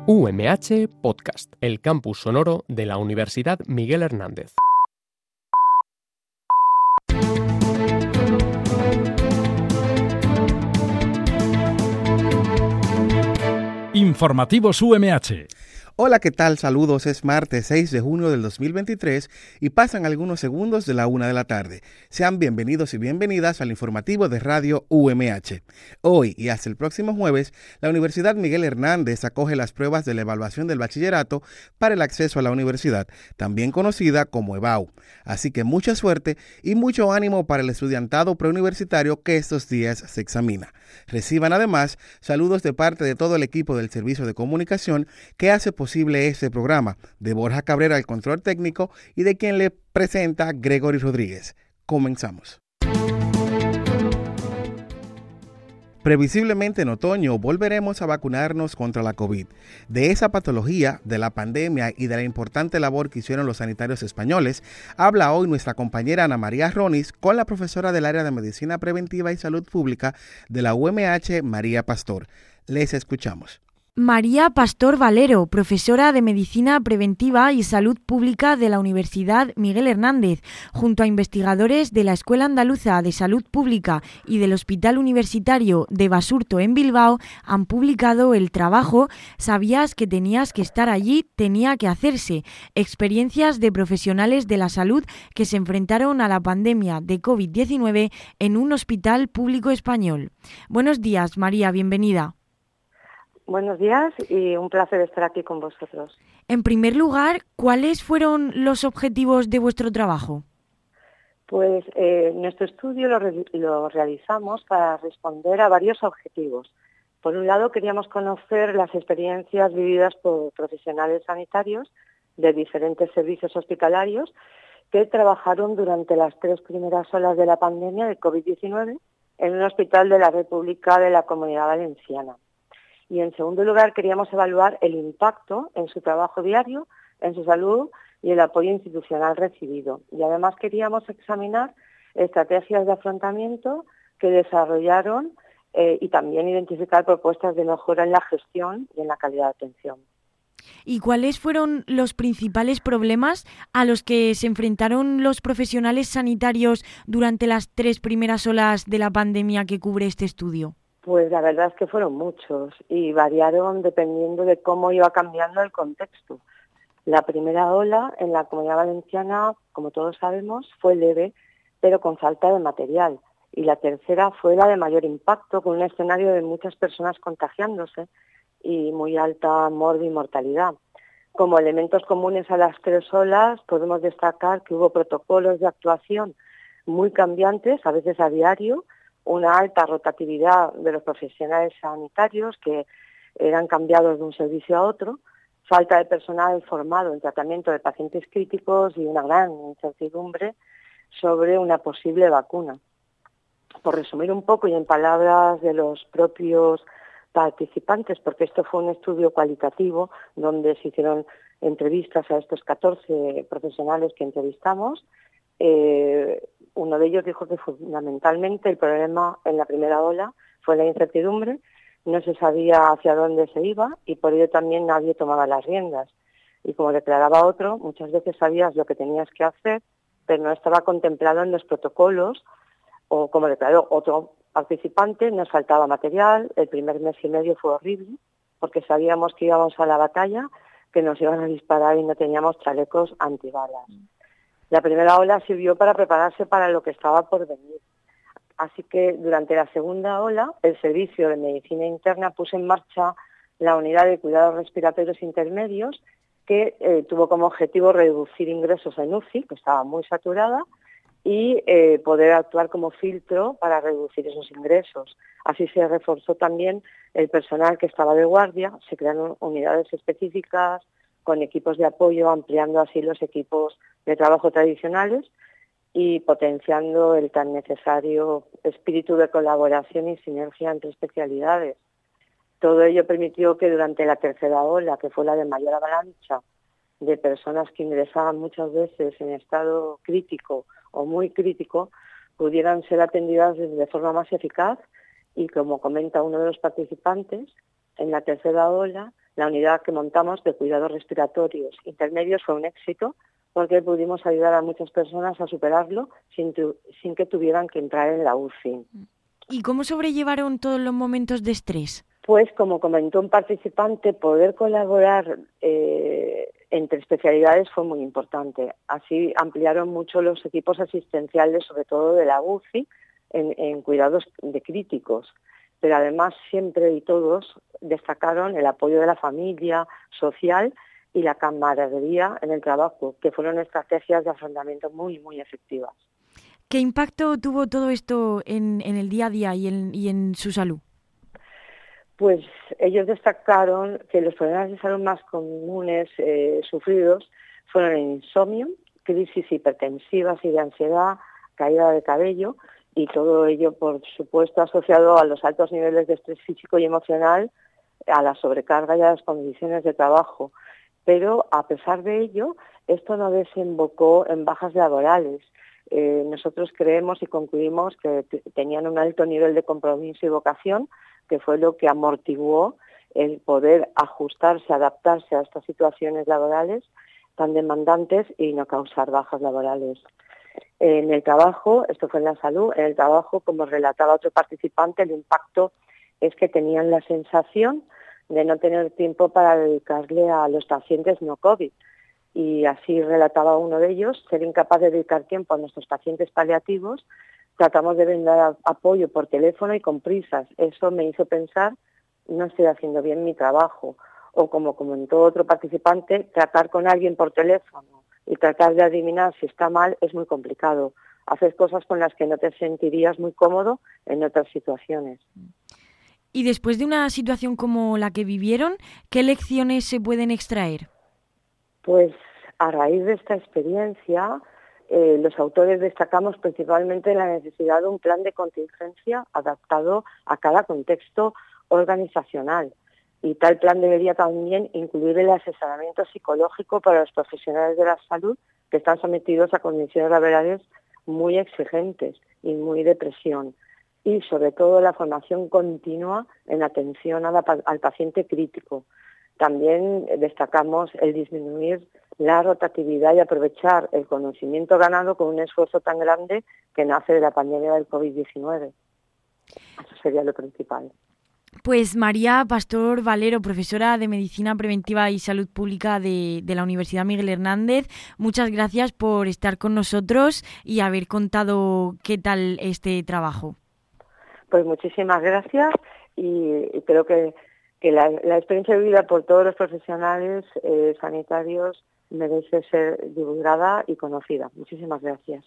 UMH Podcast, el campus sonoro de la Universidad Miguel Hernández. Informativos UMH. Hola, ¿qué tal? Saludos, es martes 6 de junio del 2023 y pasan algunos segundos de la 1 de la tarde. Sean bienvenidos y bienvenidas al informativo de Radio UMH. Hoy y hasta el próximo jueves, la Universidad Miguel Hernández acoge las pruebas de la evaluación del bachillerato para el acceso a la universidad, también conocida como EBAU. Así que mucha suerte y mucho ánimo para el estudiantado preuniversitario que estos días se examina. Reciban además saludos de parte de todo el equipo del Servicio de Comunicación que hace posible este programa, de Borja Cabrera el control técnico y de quien le presenta Gregory Rodríguez. Comenzamos. Previsiblemente en otoño volveremos a vacunarnos contra la COVID. De esa patología, de la pandemia y de la importante labor que hicieron los sanitarios españoles, habla hoy nuestra compañera Ana María Ronis con la profesora del área de Medicina Preventiva y Salud Pública de la UMH, María Pastor. Les escuchamos. María Pastor Valero, profesora de Medicina Preventiva y Salud Pública de la Universidad Miguel Hernández, junto a investigadores de la Escuela Andaluza de Salud Pública y del Hospital Universitario de Basurto en Bilbao, han publicado el trabajo «Sabías que tenías que estar allí, tenía que hacerse», experiencias de profesionales de la salud que se enfrentaron a la pandemia de COVID-19 en un hospital público español. Buenos días, María, bienvenida. Buenos días y un placer estar aquí con vosotros. En primer lugar, ¿cuáles fueron los objetivos de vuestro trabajo? Pues nuestro estudio lo realizamos para responder a varios objetivos. Por un lado, queríamos conocer las experiencias vividas por profesionales sanitarios de diferentes servicios hospitalarios que trabajaron durante las 3 primeras olas de la pandemia de COVID-19 en un hospital de la República de la Comunidad Valenciana. Y en segundo lugar, queríamos evaluar el impacto en su trabajo diario, en su salud y el apoyo institucional recibido. Y además queríamos examinar estrategias de afrontamiento que desarrollaron y también identificar propuestas de mejora en la gestión y en la calidad de atención. ¿Y cuáles fueron los principales problemas a los que se enfrentaron los profesionales sanitarios durante las 3 primeras olas de la pandemia que cubre este estudio? Pues la verdad es que fueron muchos y variaron dependiendo de cómo iba cambiando el contexto. La primera ola en la Comunidad Valenciana, como todos sabemos, fue leve, pero con falta de material. Y la tercera fue la de mayor impacto, con un escenario de muchas personas contagiándose y muy alta mortalidad. Como elementos comunes a las 3 olas, podemos destacar que hubo protocolos de actuación muy cambiantes, a veces a diario, una alta rotatividad de los profesionales sanitarios que eran cambiados de un servicio a otro, falta de personal formado en tratamiento de pacientes críticos y una gran incertidumbre sobre una posible vacuna. Por resumir un poco y en palabras de los propios participantes, porque esto fue un estudio cualitativo donde se hicieron entrevistas a estos 14 profesionales que entrevistamos, uno de ellos dijo que fundamentalmente el problema en la primera ola fue la incertidumbre, no se sabía hacia dónde se iba y por ello también nadie tomaba las riendas. Y como declaraba otro, muchas veces sabías lo que tenías que hacer, pero no estaba contemplado en los protocolos, o como declaró otro participante, nos faltaba material, el primer mes y medio fue horrible, porque sabíamos que íbamos a la batalla, que nos iban a disparar y no teníamos chalecos antibalas. La primera ola sirvió para prepararse para lo que estaba por venir. Así que durante la segunda ola, el Servicio de Medicina Interna puso en marcha la unidad de cuidados respiratorios intermedios, que tuvo como objetivo reducir ingresos en UCI, que estaba muy saturada, y poder actuar como filtro para reducir esos ingresos. Así se reforzó también el personal que estaba de guardia, se crearon unidades específicas con equipos de apoyo, ampliando así los equipos de trabajo tradicionales y potenciando el tan necesario espíritu de colaboración y sinergia entre especialidades. Todo ello permitió que durante la tercera ola, que fue la de mayor avalancha de personas que ingresaban muchas veces en estado crítico o muy crítico, pudieran ser atendidas de forma más eficaz y, como comenta uno de los participantes, en la tercera ola La unidad que montamos de cuidados respiratorios intermedios fue un éxito porque pudimos ayudar a muchas personas a superarlo sin que tuvieran que entrar en la UCI. ¿Y cómo sobrellevaron todos los momentos de estrés? Pues, como comentó un participante, poder colaborar entre especialidades fue muy importante. Así ampliaron mucho los equipos asistenciales, sobre todo de la UCI, en cuidados de críticos. Pero además siempre y todos destacaron el apoyo de la familia, social y la camaradería en el trabajo, que fueron estrategias de afrontamiento muy, muy efectivas. ¿Qué impacto tuvo todo esto en el día a día y en su salud? Pues ellos destacaron que los problemas de salud más comunes sufridos fueron el insomnio, crisis hipertensivas y de ansiedad, caída de cabello, y todo ello, por supuesto, asociado a los altos niveles de estrés físico y emocional, a la sobrecarga y a las condiciones de trabajo. Pero, a pesar de ello, esto no desembocó en bajas laborales. Nosotros creemos y concluimos que tenían un alto nivel de compromiso y vocación, que fue lo que amortiguó el poder ajustarse, adaptarse a estas situaciones laborales tan demandantes y no causar bajas laborales. En el trabajo, esto fue en la salud, en el trabajo, como relataba otro participante, el impacto es que tenían la sensación de no tener tiempo para dedicarle a los pacientes no COVID. Y así relataba uno de ellos, ser incapaz de dedicar tiempo a nuestros pacientes paliativos. Tratamos de brindar apoyo por teléfono y con prisas. Eso me hizo pensar, no estoy haciendo bien mi trabajo. O como comentó otro participante, tratar con alguien por teléfono y tratar de adivinar si está mal es muy complicado. Haces cosas con las que no te sentirías muy cómodo en otras situaciones. Y después de una situación como la que vivieron, ¿qué lecciones se pueden extraer? Pues a raíz de esta experiencia, los autores destacamos principalmente la necesidad de un plan de contingencia adaptado a cada contexto organizacional. Y tal plan debería también incluir el asesoramiento psicológico para los profesionales de la salud que están sometidos a condiciones laborales muy exigentes y muy de presión. Y sobre todo la formación continua en atención al paciente crítico. También destacamos el disminuir la rotatividad y aprovechar el conocimiento ganado con un esfuerzo tan grande que nace de la pandemia del COVID-19. Eso sería lo principal. Pues María Pastor Valero, profesora de Medicina Preventiva y Salud Pública de la Universidad Miguel Hernández, muchas gracias por estar con nosotros y haber contado qué tal este trabajo. Pues muchísimas gracias y creo que la experiencia vivida por todos los profesionales sanitarios merece ser divulgada y conocida. Muchísimas gracias.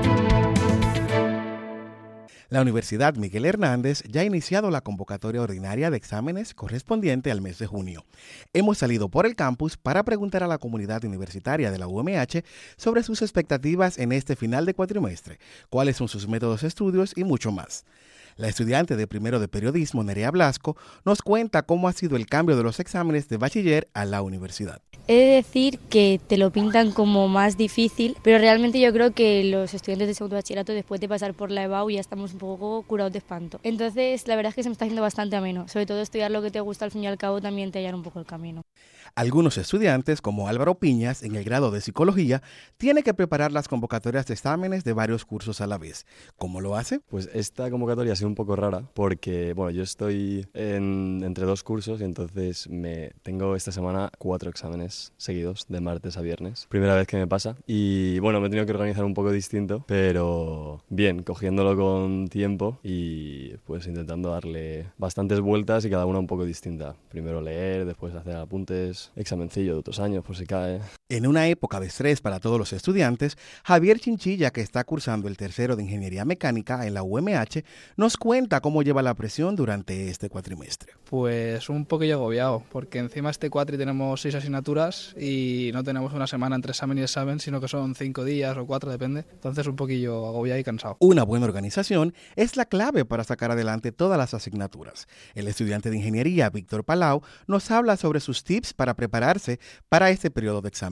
La Universidad Miguel Hernández ya ha iniciado la convocatoria ordinaria de exámenes correspondiente al mes de junio. Hemos salido por el campus para preguntar a la comunidad universitaria de la UMH sobre sus expectativas en este final de cuatrimestre, cuáles son sus métodos de estudios y mucho más. La estudiante de primero de periodismo, Nerea Blasco, nos cuenta cómo ha sido el cambio de los exámenes de bachiller a la universidad. He de decir que te lo pintan como más difícil, pero realmente yo creo que los estudiantes de segundo bachillerato, después de pasar por la EBAU, ya estamos un poco curados de espanto. Entonces, la verdad es que se me está haciendo bastante ameno. Sobre todo estudiar lo que te gusta, al fin y al cabo, también te allana un poco el camino. Algunos estudiantes, como Álvaro Piñas, en el grado de Psicología, tiene que preparar las convocatorias de exámenes de varios cursos a la vez. ¿Cómo lo hace? Pues esta convocatoria ha sido un poco rara porque, yo estoy entre dos cursos y entonces tengo esta semana 4 exámenes seguidos, de martes a viernes. Primera vez que me pasa y, me he tenido que organizar un poco distinto, pero bien, cogiéndolo con tiempo y pues intentando darle bastantes vueltas y cada una un poco distinta. Primero leer, después hacer apuntes, examencillo de otros años por si cae. En una época de estrés para todos los estudiantes, Javier Chinchilla, que está cursando el tercero de Ingeniería Mecánica en la UMH, nos cuenta cómo lleva la presión durante este cuatrimestre. Pues un poquillo agobiado, porque encima este cuatri tenemos 6 asignaturas y no tenemos una semana entre examen y examen, sino que son 5 días o 4, depende. Entonces un poquillo agobiado y cansado. Una buena organización es la clave para sacar adelante todas las asignaturas. El estudiante de Ingeniería, Víctor Palau, nos habla sobre sus tips para prepararse para este periodo de exámenes.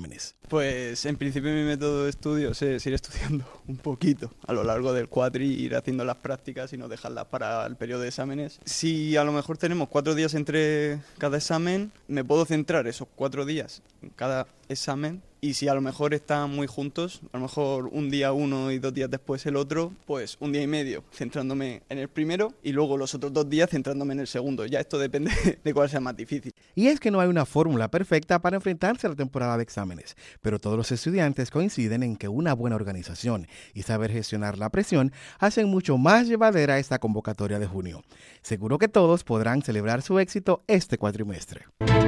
Pues en principio mi método de estudio es ir estudiando un poquito a lo largo del cuatri, ir haciendo las prácticas y no dejarlas para el periodo de exámenes. Si a lo mejor tenemos 4 días entre cada examen, me puedo centrar esos 4 días en cada examen, y si a lo mejor están muy juntos, a lo mejor un día uno y 2 días después el otro, pues un día y medio centrándome en el primero y luego los otros 2 días centrándome en el segundo. Ya esto depende de cuál sea más difícil. Y es que no hay una fórmula perfecta para enfrentarse a la temporada de exámenes, pero todos los estudiantes coinciden en que una buena organización y saber gestionar la presión hacen mucho más llevadera esta convocatoria de junio. Seguro que todos podrán celebrar su éxito este cuatrimestre.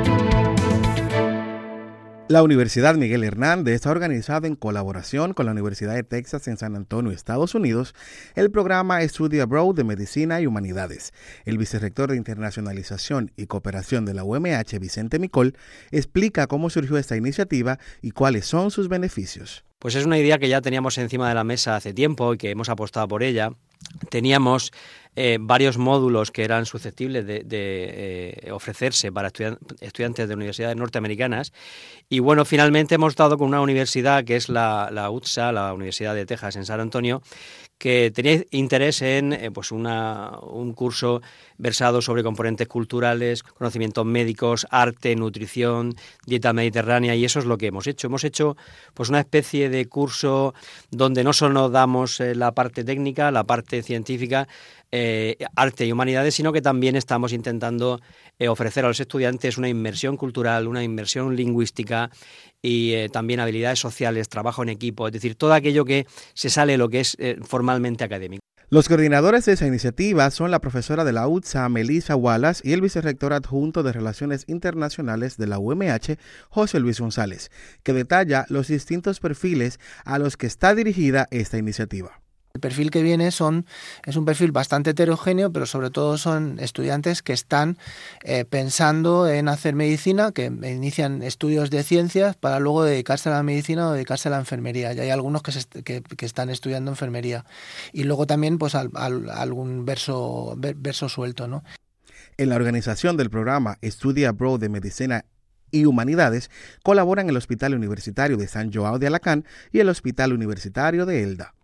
La Universidad Miguel Hernández ha organizado en colaboración con la Universidad de Texas en San Antonio, Estados Unidos, el programa Study Abroad de Medicina y Humanidades. El vicerrector de Internacionalización y Cooperación de la UMH, Vicente Micol, explica cómo surgió esta iniciativa y cuáles son sus beneficios. Pues es una idea que ya teníamos encima de la mesa hace tiempo y que hemos apostado por ella. Teníamos varios módulos que eran susceptibles de ofrecerse para estudiantes de universidades norteamericanas, y bueno, finalmente hemos dado con una universidad que es la UTSA, la Universidad de Texas en San Antonio, que tenía interés en un curso versado sobre componentes culturales, conocimientos médicos, arte, nutrición, dieta mediterránea, y eso es lo que hemos hecho. Hemos hecho pues una especie de curso donde no solo damos la parte técnica, la parte científica, arte y humanidades, sino que también estamos intentando ofrecer a los estudiantes una inmersión cultural, una inmersión lingüística y también habilidades sociales, trabajo en equipo, es decir, todo aquello que se sale de lo que es formalmente académico. Los coordinadores de esa iniciativa son la profesora de la UTSA, Melissa Wallace, y el vicerrector adjunto de Relaciones Internacionales de la UMH, José Luis González, que detalla los distintos perfiles a los que está dirigida esta iniciativa. El perfil que viene es un perfil bastante heterogéneo, pero sobre todo son estudiantes que están pensando en hacer medicina, que inician estudios de ciencias para luego dedicarse a la medicina o dedicarse a la enfermería. Y hay algunos que están estudiando enfermería. Y luego también pues algún verso suelto, ¿no? En la organización del programa Study Abroad de Medicina y Humanidades colaboran el Hospital Universitario de San João de Alacant y el Hospital Universitario de Elda.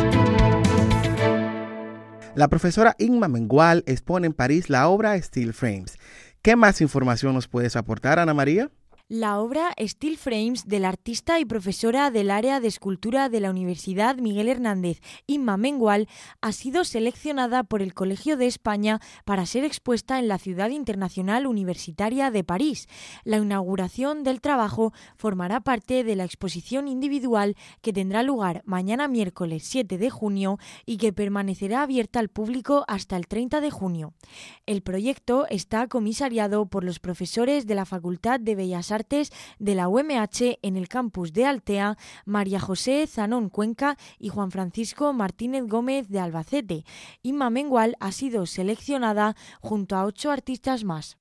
La profesora Inma Mengual expone en París la obra Steel Frames. ¿Qué más información nos puedes aportar, Ana María? La obra Steel Frames del artista y profesora del área de escultura de la Universidad Miguel Hernández, Inma Mengual, ha sido seleccionada por el Colegio de España para ser expuesta en la Ciudad Internacional Universitaria de París. La inauguración del trabajo formará parte de la exposición individual que tendrá lugar mañana miércoles 7 de junio y que permanecerá abierta al público hasta el 30 de junio. El proyecto está comisariado por los profesores de la Facultad de Bellas Artes de la UMH en el campus de Altea, María José Zanón Cuenca y Juan Francisco Martínez Gómez de Albacete. Inma Mengual ha sido seleccionada junto a 8 artistas más.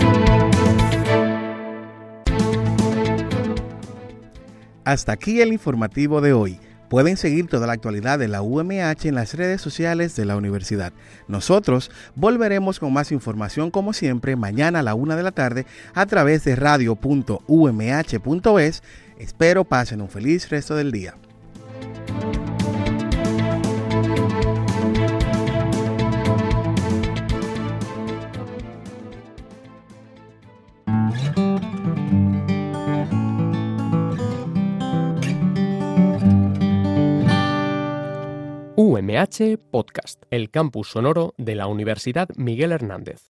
Hasta aquí el informativo de hoy. Pueden seguir toda la actualidad de la UMH en las redes sociales de la universidad. Nosotros volveremos con más información como siempre mañana a la 1 de la tarde a través de radio.umh.es. Espero pasen un feliz resto del día. UMH Podcast, el campus sonoro de la Universidad Miguel Hernández.